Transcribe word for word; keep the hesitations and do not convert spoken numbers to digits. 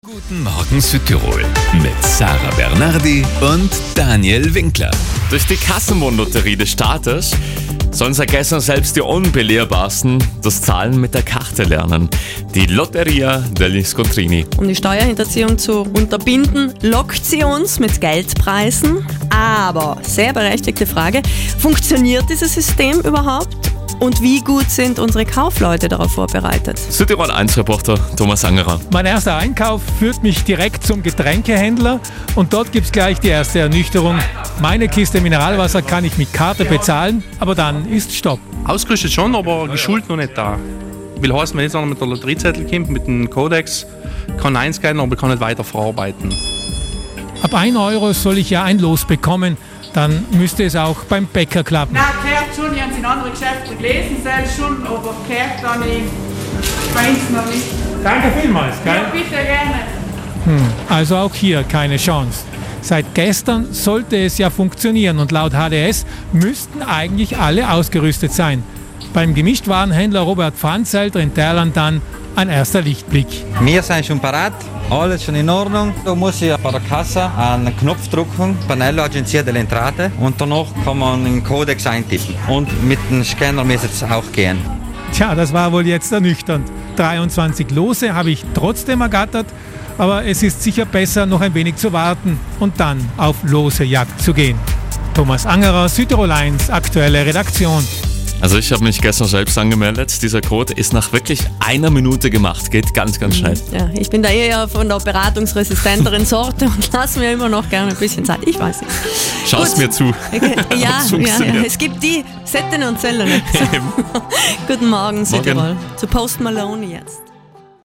Guten Morgen Südtirol mit Sarah Bernardi und Daniel Winkler. Durch die Kassenbon-Lotterie des Staates sollen seit gestern selbst die Unbelehrbarsten das Zahlen mit der Karte lernen. Die Lotteria degli Scontrini. Um die Steuerhinterziehung zu unterbinden, lockt sie uns mit Geldpreisen. Aber, sehr berechtigte Frage, funktioniert dieses System überhaupt? Und wie gut sind unsere Kaufleute darauf vorbereitet? Südtirol eins Reporter Thomas Angerer. Mein erster Einkauf führt mich direkt zum Getränkehändler und dort gibt es gleich die erste Ernüchterung. Meine Kiste Mineralwasser kann ich mit Karte bezahlen, aber dann ist Stopp. Ausgerüstet schon, aber geschult noch nicht da. Will heißen, wenn jetzt einer mit der Lotteriezettel kommt, mit dem Kodex, kann einscannen, aber kann nicht weiter verarbeiten. Ab ein Euro soll ich ja ein Los bekommen, dann müsste es auch beim Bäcker klappen. Nein, gehört schon, ich habe es in anderen Geschäften gelesen, selbst schon, aber gehört da nicht. Ich weiß noch nicht. Danke vielmals, Ja, bitte gerne. Hm, also auch hier keine Chance. Seit gestern sollte es ja funktionieren und laut H D S müssten eigentlich alle ausgerüstet sein. Beim Gemischtwarenhändler Robert Franzelter in Terland dann ein erster Lichtblick. Wir sind schon parat, alles schon in Ordnung. Da muss ich bei der Kasse einen Knopf drücken, Panello Agenzia delle Entrate, und danach kann man den Kodex eintippen. Und mit dem Scanner müsste es auch gehen. Tja, das war wohl jetzt ernüchternd. dreiundzwanzig Lose habe ich trotzdem ergattert, aber es ist sicher besser, noch ein wenig zu warten und dann auf Losejagd zu gehen. Thomas Angerer, Südtirol eins, aktuelle Redaktion. Also ich habe mich gestern selbst angemeldet. Dieser Code ist nach wirklich einer Minute gemacht. Geht ganz, ganz schnell. Ja, ich bin da eher von der beratungsresistenteren Sorte und lasse mir immer noch gerne ein bisschen Zeit. Ich weiß nicht. Schaust Gut. mir zu. Okay. Ja, Ob's ja, ja, funktioniert. es gibt die Setten und Zellen. Guten Morgen, Südtirol. Zu Post Malone jetzt.